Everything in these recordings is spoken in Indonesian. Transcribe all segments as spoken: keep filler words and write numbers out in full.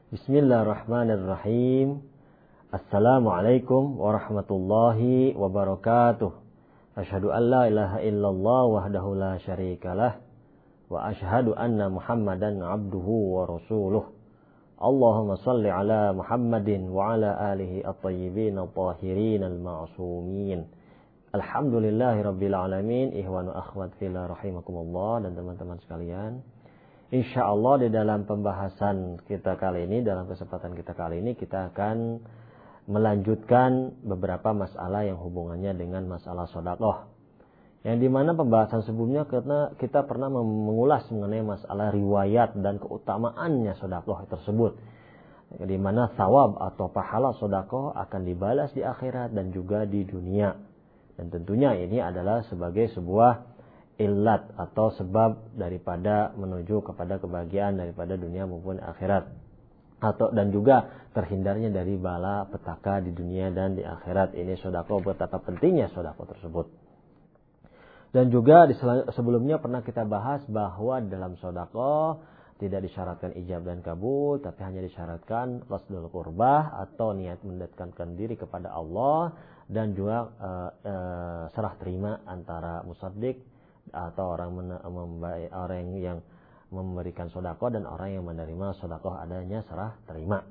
Bismillahirrahmanirrahim. Assalamualaikum warahmatullahi wabarakatuh. Asyhadu an la ilaha illallah wahdahu la syarikalah wa asyhadu anna Muhammadan abduhu wa rasuluh. Allahumma salli ala Muhammadin wa ala alihi at-tayyibin at-tahirin al-ma'sumin. Alhamdulillahi rabbil alamin. Ihwanu akhwat fillah rahimakumullah, dan teman-teman sekalian, insyaallah di dalam pembahasan kita kali ini, dalam kesempatan kita kali ini, kita akan melanjutkan beberapa masalah yang hubungannya dengan masalah sedekah. Yang dimana pembahasan sebelumnya karena kita pernah mengulas mengenai masalah riwayat dan keutamaannya sedekah tersebut. Di mana thawab atau pahala sedekah akan dibalas di akhirat dan juga di dunia. Dan tentunya ini adalah sebagai sebuah illat atau sebab daripada menuju kepada kebahagiaan daripada dunia maupun akhirat, atau dan juga terhindarnya dari bala petaka di dunia dan di akhirat. Ini sedekah, betapa pentingnya sedekah tersebut. Dan juga di sebelumnya pernah kita bahas bahwa dalam sedekah tidak disyaratkan ijab dan kabul, tapi hanya disyaratkan qasdul qurbah atau niat mendekatkan diri kepada Allah, dan juga uh, uh, serah terima antara musaddiq atau orang men- membayar, orang yang memberikan sedekah dan orang yang menerima sedekah adanya serah terima.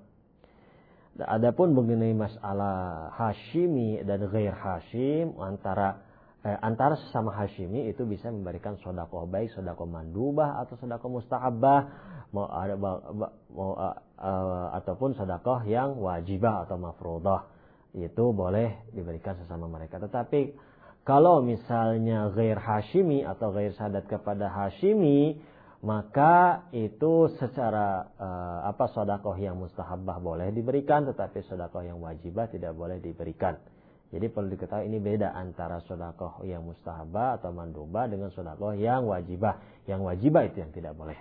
Adapun mengenai masalah Hashimi dan ghair Hashim, antara eh, antara sesama Hashimi itu bisa memberikan sedekah, baik sedekah mandubah atau sedekah mustahabbah, mau ada mau uh, uh, ataupun sedekah yang wajibah atau mafruḍah, itu boleh diberikan sesama mereka. Tetapi kalau misalnya ghair Hashimi atau ghair sadat kepada Hashimi, maka itu secara uh, apa sedekah yang mustahabbah boleh diberikan, tetapi sedekah yang wajibah tidak boleh diberikan. Jadi perlu diketahui ini beda antara sedekah yang mustahabbah atau mandubah dengan sedekah yang wajibah. Yang wajibah itu yang tidak boleh.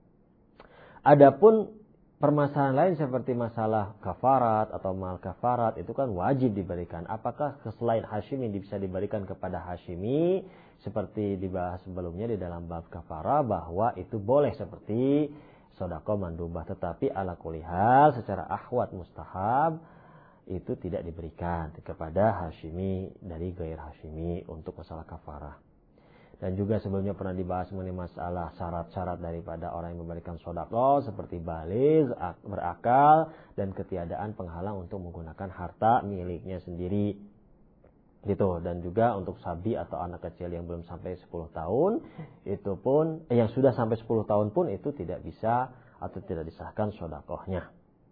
Adapun permasalahan lain seperti masalah kafarat atau mal kafarat, itu kan wajib diberikan. Apakah selain Hashimi bisa diberikan kepada Hashimi? Seperti dibahas sebelumnya di dalam bab kafarah, bahwa itu boleh seperti sedekah mandubah. Tetapi ala kulli hal secara ahwat mustahab itu tidak diberikan kepada Hashimi dari ghair Hashimi untuk masalah kafarah. Dan juga sebelumnya pernah dibahas mengenai masalah syarat-syarat daripada orang yang memberikan sedekah, seperti baligh, berakal, dan ketiadaan penghalang untuk menggunakan harta miliknya sendiri. Gitu. Dan juga untuk sabi atau anak kecil yang belum sampai sepuluh tahun, itu pun eh, yang sudah sampai sepuluh tahun pun itu tidak bisa atau tidak disahkan sedekahnya.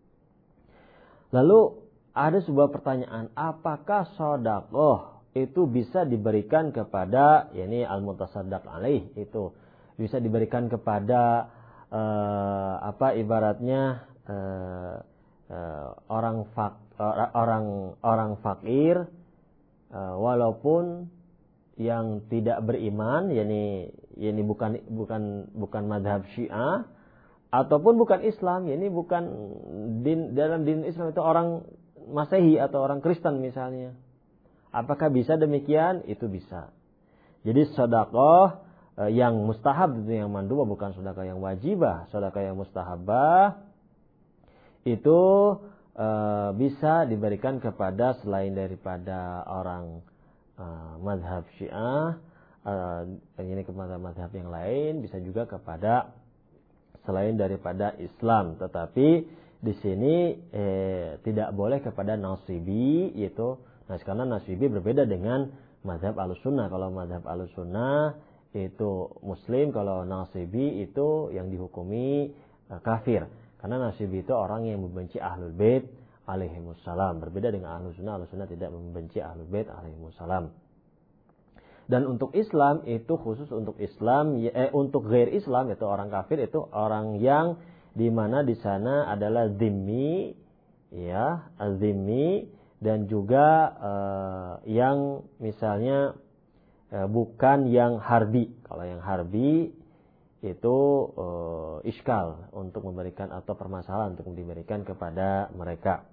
Lalu ada sebuah pertanyaan, apakah sedekah itu bisa diberikan kepada, yakni al-mutasaddaq alaih, itu bisa diberikan kepada uh, apa ibaratnya uh, uh, orang fak, uh, orang orang fakir, uh, walaupun yang tidak beriman, yakni yakni bukan bukan bukan madhab Syiah ataupun bukan Islam, yakni bukan din, dalam din Islam itu orang Masehi atau orang Kristen misalnya. Apakah bisa demikian? Itu bisa. Jadi sedekah eh, yang mustahab itu yang mandubah, bukan sedekah yang wajibah. Sedekah yang mustahabah itu eh, bisa diberikan kepada selain daripada orang eh, mazhab Syiah, eh, ini kepada mazhab yang lain, bisa juga kepada selain daripada Islam. Tetapi di sini eh, tidak boleh kepada nasibi, yaitu nah, karena nasibi berbeda dengan mazhab Ahlussunnah. Kalau mazhab Ahlussunnah itu muslim, kalau nasibi itu yang dihukumi uh, kafir. Karena nasibi itu orang yang membenci Ahlul Bait alaihimussalam. Berbeda dengan Ahlussunnah, Ahlussunnah tidak membenci Ahlul Bait alaihimussalam. Dan untuk Islam itu khusus untuk Islam, eh, untuk ghair Islam itu orang kafir, itu orang yang di mana di sana adalah zimmi, ya, az-zimmi, dan juga uh, yang misalnya uh, bukan yang harbi. Kalau yang harbi itu uh, iskal untuk memberikan atau permasalahan untuk diberikan kepada mereka.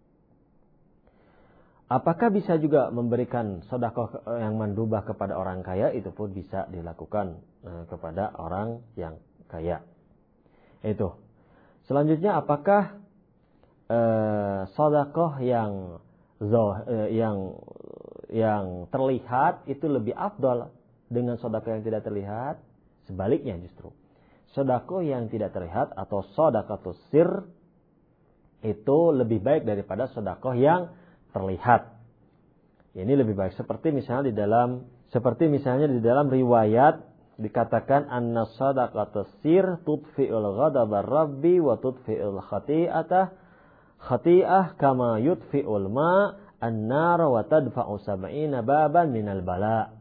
Apakah bisa juga memberikan sedekah yang mandubah kepada orang kaya? Itu pun bisa dilakukan uh, kepada orang yang kaya. Itu. Selanjutnya, apakah eh, sedekah yang zoh, eh, yang yang terlihat itu lebih afdal dengan sedekah yang tidak terlihat. Sebaliknya justru, sedekah yang tidak terlihat atau sedekatus sir itu lebih baik daripada sedekah yang terlihat. Ini lebih baik. Seperti misalnya di dalam seperti misalnya di dalam riwayat dikatakan anna sadaqatus sir tudfi'ul ghadabar rabbi wa tudfi'ul khati'atah khati'ah kama yudfi'ul ma an-nar wa tadfa'u sab'ina baban minal bala.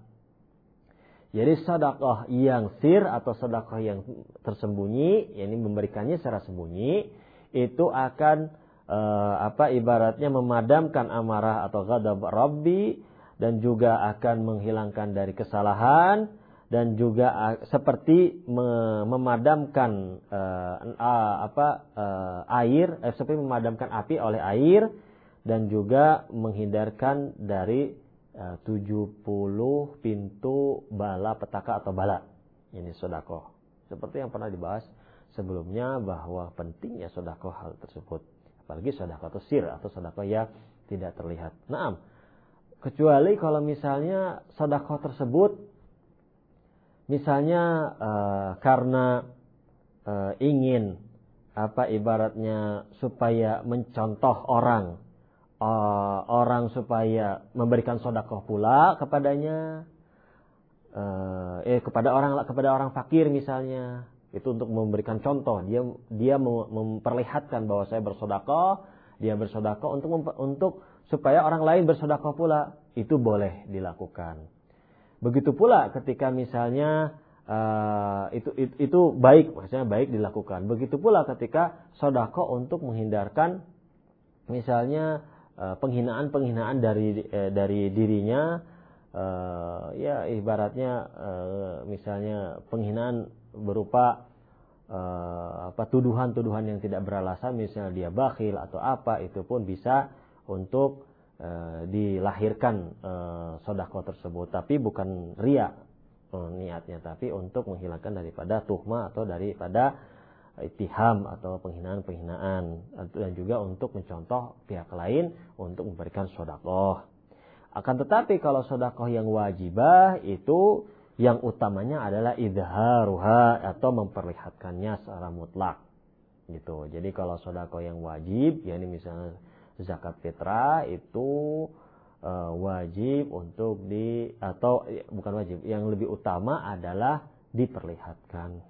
Jadi sedekah yang sir atau sedekah yang tersembunyi, yakni memberikannya secara sembunyi, itu akan eh, apa ibaratnya memadamkan amarah atau ghadab Rabbi, dan juga akan menghilangkan dari kesalahan, dan juga uh, seperti me- memadamkan uh, uh, apa uh, air, eh, seperti memadamkan api oleh air, dan juga menghindarkan dari uh, tujuh puluh pintu bala petaka atau bala. Ini sedekah. Seperti yang pernah dibahas sebelumnya bahwa pentingnya sedekah hal tersebut. Apalagi sedekah itu sir atau sedekah yang tidak terlihat. Naam. Kecuali kalau misalnya sedekah tersebut misalnya uh, karena uh, ingin apa ibaratnya supaya mencontoh orang uh, orang supaya memberikan sedekah pula kepadanya, uh, eh kepada orang kepada orang fakir misalnya, itu untuk memberikan contoh, dia dia memperlihatkan bahwa saya bersedekah, dia bersedekah untuk untuk supaya orang lain bersedekah pula, itu boleh dilakukan. Begitu pula ketika misalnya uh, itu, itu itu baik, maksudnya baik dilakukan. Begitu pula ketika sedekah untuk menghindarkan misalnya uh, penghinaan-penghinaan dari uh, dari dirinya, uh, ya ibaratnya uh, misalnya penghinaan berupa uh, apa tuduhan-tuduhan yang tidak beralasan, misalnya dia bakhil atau apa, itu pun bisa untuk uh, dilahirkan uh, sedekah tersebut, tapi bukan riya uh, niatnya, tapi untuk menghilangkan daripada tuhmah atau daripada ittiham atau penghinaan-penghinaan, dan juga untuk mencontoh pihak lain untuk memberikan sedekah. Akan tetapi kalau sedekah yang wajibah itu yang utamanya adalah idharuha atau memperlihatkannya secara mutlak gitu. Jadi kalau sedekah yang wajib, yakni misalnya zakat fitrah, itu uh, wajib untuk di atau bukan wajib, yang lebih utama adalah diperlihatkan.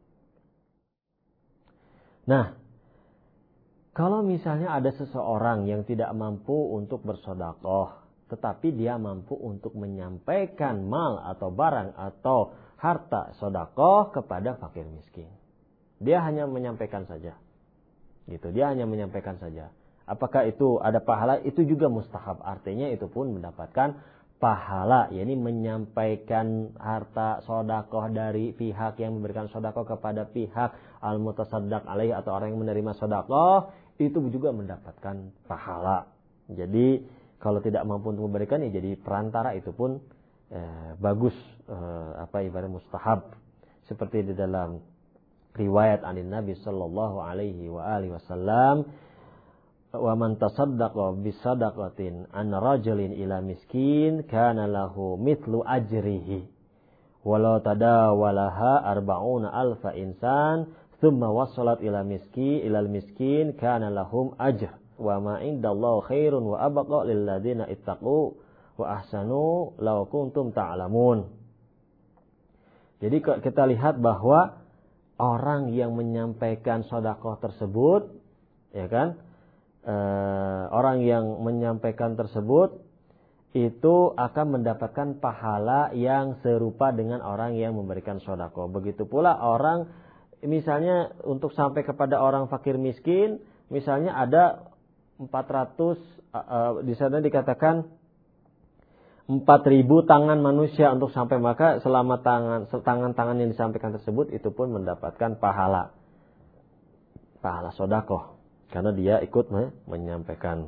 Nah, kalau misalnya ada seseorang yang tidak mampu untuk bersedekah, tetapi dia mampu untuk menyampaikan mal atau barang atau harta sedekah kepada fakir miskin, dia hanya menyampaikan saja, gitu. Dia hanya menyampaikan saja. Apakah itu ada pahala? Itu juga mustahab. Artinya itu pun mendapatkan pahala. yakni menyampaikan harta sedekah dari pihak yang memberikan sedekah kepada pihak al-mutasaddaq alaih atau orang yang menerima sedekah, itu juga mendapatkan pahala. Jadi kalau tidak mampu untuk memberikan, ya jadi perantara, itu pun eh, bagus, eh, apa ibarat mustahab. Seperti di dalam riwayat anin Nabi sallallahu alaihi wa alihi wasallam, wa man tasaddaqa bisadaqatin an rajulin ila miskin kana lahu mithlu ajrihi walau tadawalaha arba'una alfa insan thumma wasalat ila miskin ila miskin kana lahum ajr wa ma indallahi khairun wa abqa lil ladzina ittaqu wa ahsanu law kuntum ta'lamun. Jadi kita lihat bahwa orang yang menyampaikan sedekah tersebut, ya kan, Uh, orang yang menyampaikan tersebut itu akan mendapatkan pahala yang serupa dengan orang yang memberikan sedekah. Begitu pula orang misalnya untuk sampai kepada orang fakir miskin, misalnya ada empat ratus uh, uh, di sana dikatakan empat ribu tangan manusia untuk sampai, maka selama tangan tangan-tangan yang disampaikan tersebut itu pun mendapatkan pahala pahala sedekah, karena dia ikut menyampaikan.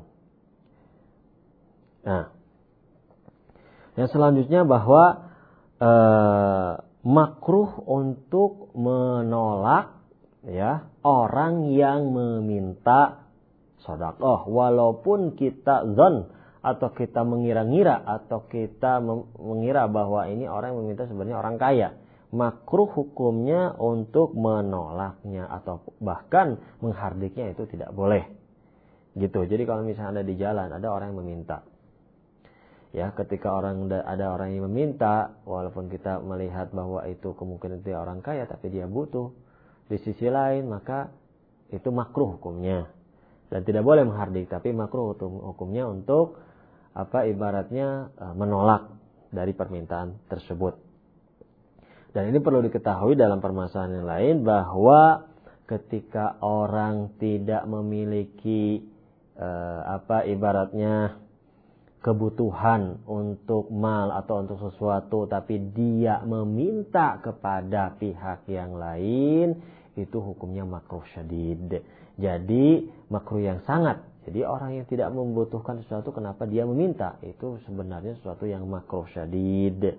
Nah, yang selanjutnya bahwa eh, makruh untuk menolak ya orang yang meminta sedekah walaupun kita zon atau kita mengira-ngira atau kita mengira bahwa ini orang yang meminta sebenarnya orang kaya. Makruh hukumnya untuk menolaknya atau bahkan menghardiknya itu tidak boleh. Gitu. Jadi kalau misalnya ada di jalan ada orang yang meminta. Ya, ketika orang ada orang yang meminta, walaupun kita melihat bahwa itu kemungkinan dia orang kaya, tapi dia butuh. Di sisi lain, maka itu makruh hukumnya. Dan tidak boleh menghardik, tapi makruh hukumnya untuk apa ibaratnya menolak dari permintaan tersebut. Dan ini perlu diketahui dalam permasalahan yang lain bahwa ketika orang tidak memiliki eh, apa ibaratnya kebutuhan untuk mal atau untuk sesuatu tapi dia meminta kepada pihak yang lain, itu hukumnya makruh syadid. Jadi makruh yang sangat. Jadi orang yang tidak membutuhkan sesuatu kenapa dia meminta, itu sebenarnya sesuatu yang makruh syadid.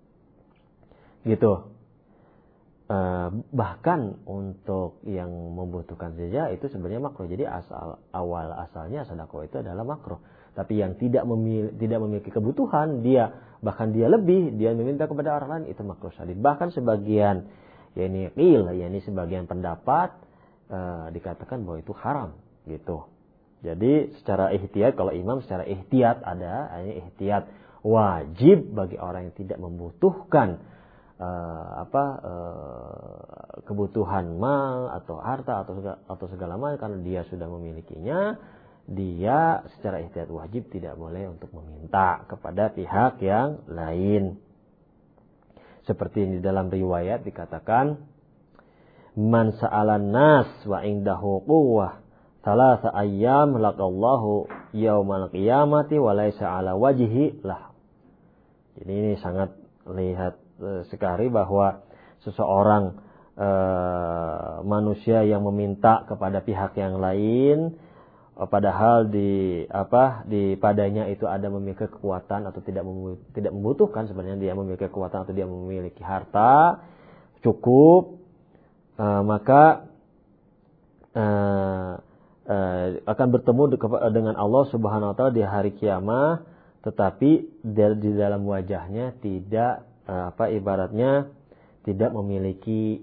Gitu. E, bahkan untuk yang membutuhkan saja itu sebenarnya makruh. Jadi asal awal asalnya sedekah itu adalah makruh. Tapi yang tidak memiliki, tidak memiliki kebutuhan, dia bahkan dia lebih, dia meminta kepada orang lain, itu makruh syadid. Bahkan sebagian, ya ini qil, ya ini sebagian pendapat uh, dikatakan bahwa itu haram, gitu. Jadi secara ihtiyat, kalau imam secara ihtiyat ada, ini ihtiyat wajib bagi orang yang tidak membutuhkan uh, apa uh, kebutuhan mal atau harta atau segala, atau segala macam karena dia sudah memilikinya. Dia secara ihtiyat wajib tidak boleh untuk meminta kepada pihak yang lain. Seperti di dalam riwayat dikatakan, man sa'alan nas wa indahu quwwah thalatha ayyam laqallahu yaumal qiyamati wa laisa ala wajhi lah. Jadi ini sangat lihat e, sekali bahwa seseorang e, manusia yang meminta kepada pihak yang lain, padahal di apa di padanya itu ada memiliki kekuatan atau tidak mem, tidak membutuhkan, sebenarnya dia memiliki kekuatan atau dia memiliki harta cukup, uh, maka uh, uh, akan bertemu dengan Allah Subhanahu wa taala di hari kiamat, tetapi di dalam wajahnya tidak uh, apa ibaratnya tidak memiliki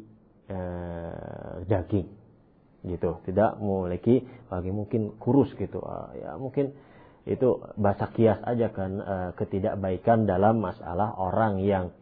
uh, daging. Gitu, tidak memiliki bagi mungkin kurus gitu, uh, ya mungkin itu bahasa kias aja kan, uh, ketidakbaikan dalam masalah orang yang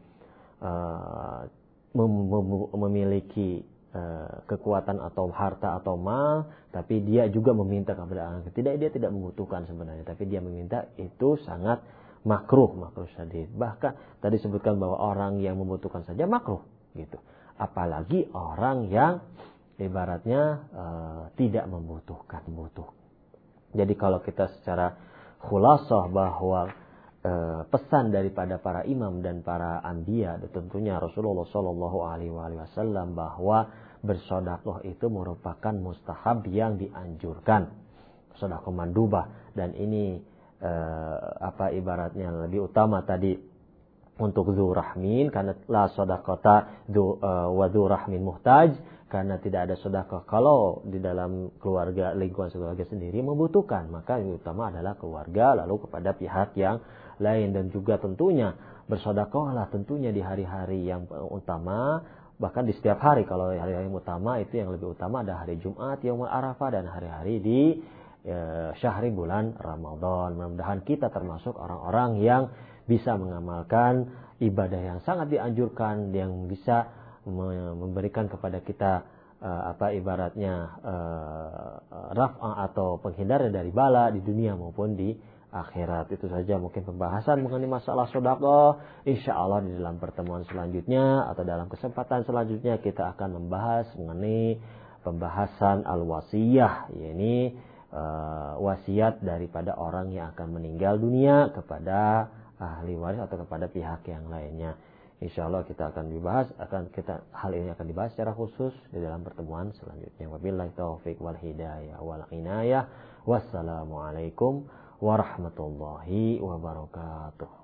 uh, mem- mem- memiliki uh, kekuatan atau harta atau mal, tapi dia juga meminta kepada orang tidak, dia tidak membutuhkan sebenarnya, tapi dia meminta, itu sangat makruh, makruh syadid. Bahkan tadi sebutkan bahwa orang yang membutuhkan saja makruh, gitu, apalagi orang yang ibaratnya uh, tidak membutuhkan butuh. Jadi kalau kita secara khulasah bahwa uh, pesan daripada para imam dan para anbiya, tentunya Rasulullah Shallallahu Alaihi Wasallam, bahwa bersedekah itu merupakan mustahab yang dianjurkan, sedekah mandubah, dan ini uh, apa ibaratnya lebih utama tadi untuk dzu rahmin, karena la sedekata dzu uh, wa dzu rahmin muhtaj, karena tidak ada sedekah kalau di dalam keluarga, lingkungan keluarga sendiri membutuhkan, maka yang utama adalah keluarga, lalu kepada pihak yang lain. Dan juga tentunya bersedekahlah tentunya di hari-hari yang utama, bahkan di setiap hari. Kalau hari-hari yang utama itu yang lebih utama ada hari Jumat, Yaumul Arafah, dan hari-hari di e, syahri bulan Ramadan. Mudah-mudahan kita termasuk orang-orang yang bisa mengamalkan ibadah yang sangat dianjurkan, yang bisa memberikan kepada kita uh, apa ibaratnya uh, raf'ah atau penghindaran dari bala di dunia maupun di akhirat. Itu saja mungkin pembahasan mengenai masalah sedekah. Insyaallah di dalam pertemuan selanjutnya atau dalam kesempatan selanjutnya kita akan membahas mengenai pembahasan al-wasiyah, yakni uh, wasiat daripada orang yang akan meninggal dunia kepada ahli waris atau kepada pihak yang lainnya. Insyaallah kita akan dibahas, akan kita hal ini akan dibahas secara khusus di dalam pertemuan selanjutnya. Wabillahi taufik wal hidayah wal inayah. Wassalamualaikum warahmatullahi wabarakatuh.